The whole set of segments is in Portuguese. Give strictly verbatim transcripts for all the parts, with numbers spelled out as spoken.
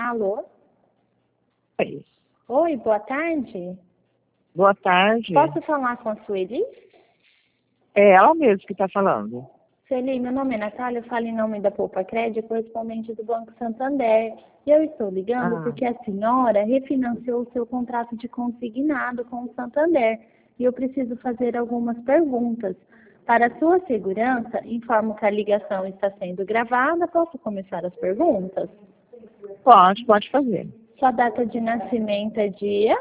Alô? Oi. Oi, boa tarde. Boa tarde. Posso falar com a Sueli? É ela mesma que está falando. Sueli, meu nome é Natália, eu falo em nome da Poupa Crédito, correspondente do Banco Santander. E eu estou ligando Ah. porque a senhora refinanciou o seu contrato de consignado com o Santander. E eu preciso fazer algumas perguntas. Para sua segurança, informo que a ligação está sendo gravada. Posso começar as perguntas? Pode, pode fazer. Sua data de nascimento é dia?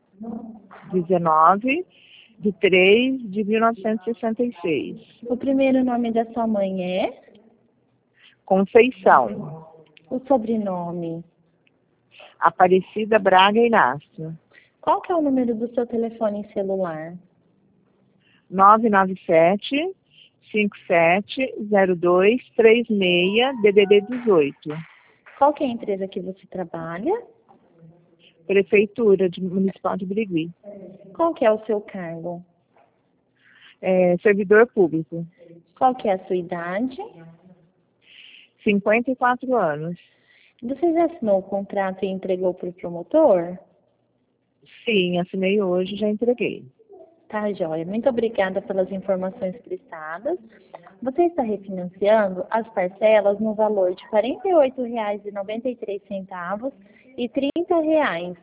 dezenove de três de mil novecentos e sessenta e seis. O primeiro nome da sua mãe é? Conceição. O sobrenome? Aparecida Braga Inácio. Qual que é o número do seu telefone celular? nove nove sete, cinco sete zero dois três seis, D D D dezoito. Qual que é a empresa que você trabalha? Prefeitura de Municipal de Birigui. Qual que é o seu cargo? É, servidor público. Qual que é a sua idade? cinquenta e quatro anos. Você já assinou o contrato e entregou para o promotor? Sim, assinei hoje e já entreguei. Tá, joia. Muito obrigada pelas informações prestadas. Você está refinanciando as parcelas no valor de quarenta e oito reais e noventa e três centavos e trinta reais.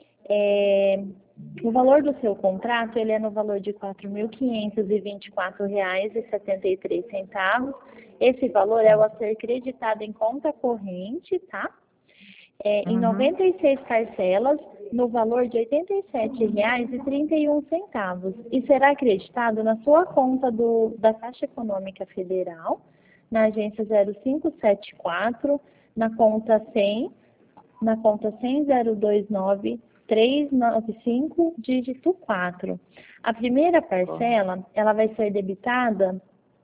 É, o valor do seu contrato ele é no valor de quatro mil quinhentos e vinte e quatro reais e setenta e três centavos. Esse valor é o a ser creditado em conta corrente, tá? É, em Uhum. noventa e seis parcelas, no valor de oitenta e sete reais e trinta e um centavos. E será acreditado na sua conta do, da Caixa Econômica Federal, na agência zero cinco sete quatro, na conta cem, na conta cem zero dois nove três nove cinco, dígito quatro. A primeira parcela, ela vai ser debitada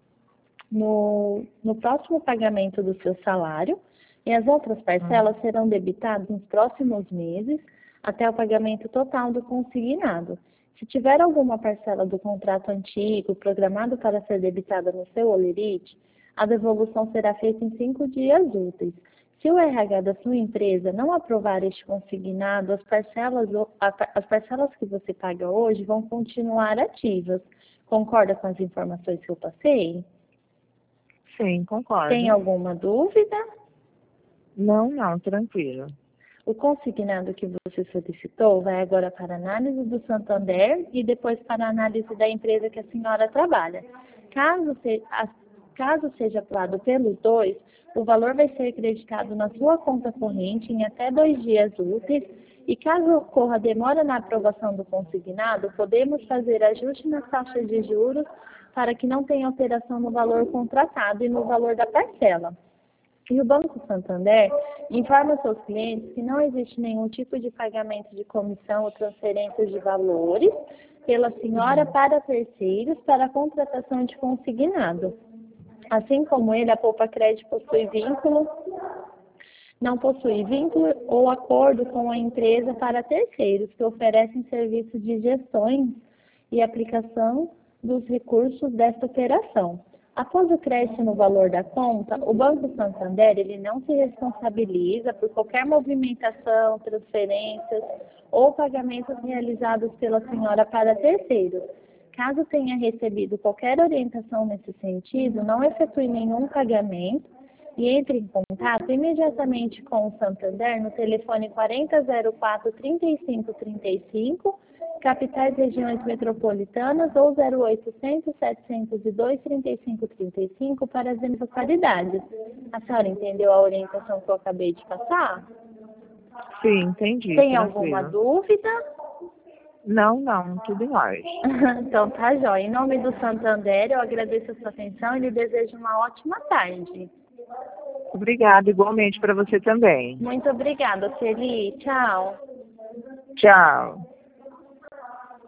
no, no próximo pagamento do seu salário, e as outras parcelas serão debitadas nos próximos meses, até o pagamento total do consignado. Se tiver alguma parcela do contrato antigo programado para ser debitada no seu holerite, a devolução será feita em cinco dias úteis. Se o R H da sua empresa não aprovar este consignado, as parcelas, as parcelas que você paga hoje vão continuar ativas. Concorda com as informações que eu passei? Sim, concordo. Tem alguma dúvida? Não, não, tranquilo. O consignado que você solicitou vai agora para a análise do Santander e depois para a análise da empresa que a senhora trabalha. Caso, se, a, caso seja aprovado pelos dois, o valor vai ser creditado na sua conta corrente em até dois dias úteis e caso ocorra demora na aprovação do consignado, podemos fazer ajuste nas taxas de juros para que não tenha alteração no valor contratado e no valor da parcela. E o Banco Santander informa aos seus clientes que não existe nenhum tipo de pagamento de comissão ou transferência de valores pela senhora para terceiros para a contratação de consignado. Assim como ele, a Poupa Crédito possui vínculo, não possui vínculo ou acordo com a empresa para terceiros que oferecem serviços de gestões e aplicação dos recursos desta operação. Após o crédito no valor da conta, o Banco Santander ele não se responsabiliza por qualquer movimentação, transferências ou pagamentos realizados pela senhora para terceiros. Caso tenha recebido qualquer orientação nesse sentido, não efetue nenhum pagamento e entre em contato imediatamente com o Santander no telefone quarenta zero quatro, trinta e cinco trinta e cinco, capitais regiões metropolitanas ou zero oitocentos, setecentos e dois, trinta e cinco trinta e cinco para as eventualidades. A senhora entendeu a orientação que eu acabei de passar? Sim, entendi. Tem tranquilo. alguma dúvida? Não, não, tudo em ordem. Então tá jóia. Em nome do Santander, eu agradeço a sua atenção e lhe desejo uma ótima tarde. Obrigada, igualmente para você também. Muito obrigada, Celi. Tchau. Tchau.